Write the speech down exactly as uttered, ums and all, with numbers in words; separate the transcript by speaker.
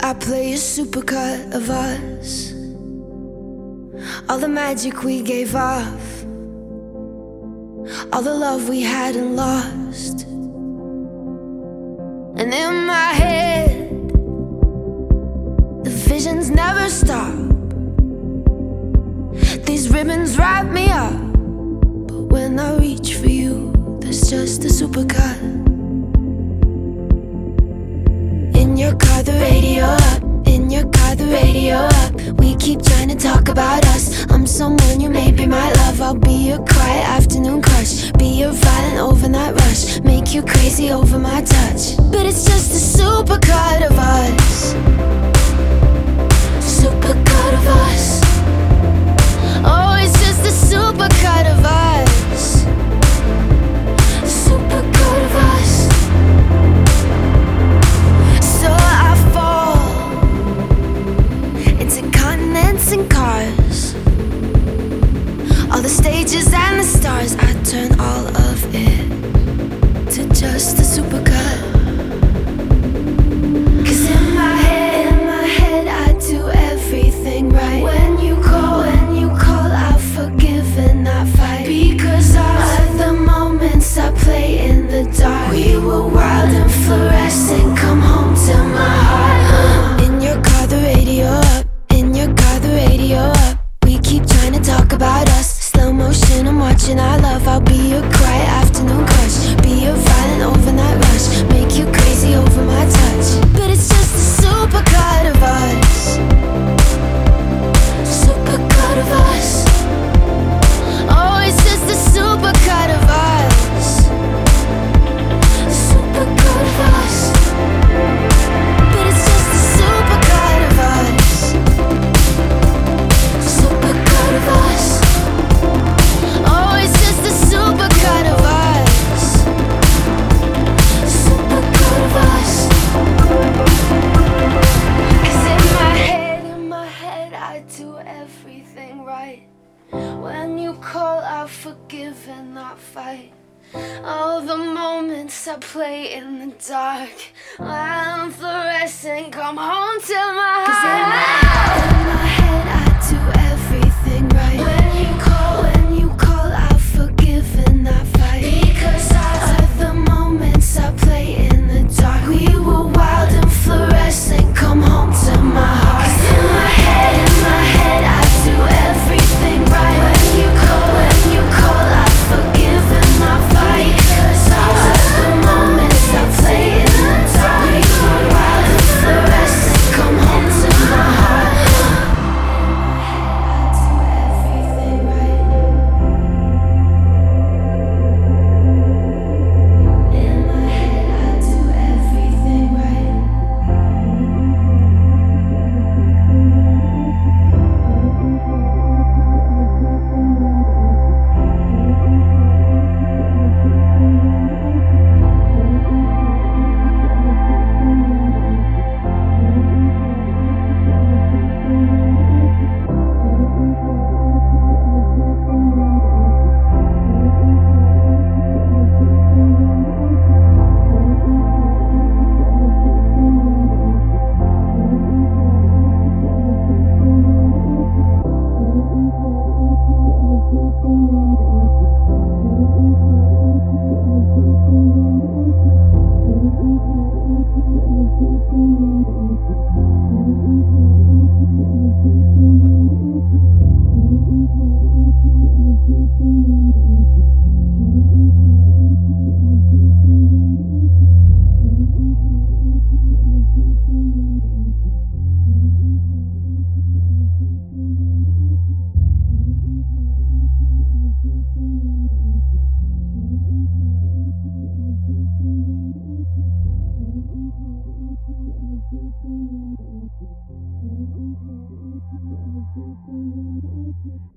Speaker 1: I play a supercut of us, all the magic we gave off, all the love we hadn't lost. And in my head, the visions never stop. These ribbons wrap me up, but when I reach for you, there's just a supercut. In your car, the radio up. In your car, the radio up. We keep trying to talk about us. I'm someone, you may be my love. I'll be your quiet afternoon crush, be your violent overnight rush, make you crazy over my touch. But it's just a supercut of us, supercut of us. Oh, it's just a supercut of us, supercut of us. So I fall into continents and cars, all the stages and the stars. I turn all of it to just a supercut. Cause in my head, in my head I do everything right. When you call, when you call, I forgive and I fight. Because of the moments I play in the dark. We were wild and fluorescent, come home to my heart. In your car, the radio up. In your car, the radio up. We keep trying to talk about us. Slow motion, I'm watching our love. I'll be your quiet afternoon crush, be your violent overnight rush, make you crazy over my touch. But it's just a supercut of us, supercut of us. Oh, it's just a supercut of us, supercut of us. But it's just a supercut of us, supercut of us. Oh, it's just a supercut of us, supercut of us. Cause in my head, in my head I do everything right. When you call, I forgive and not fight. All the moments I play in the dark, I'm fluorescent, come home to my heart. Cause in my, in my head I do everything right. When you call, when you call, I forgive and not fight. Because of the moments I play in the dark. We were wild and fluorescent, come home to my heart. Cause in my head, in my head I do everything right. When you call, when you call, I forgive and not fight. Because of the moments I play in the dark. We were wild and fluorescent, come home to my heart. In my head I do everything right. Thank you.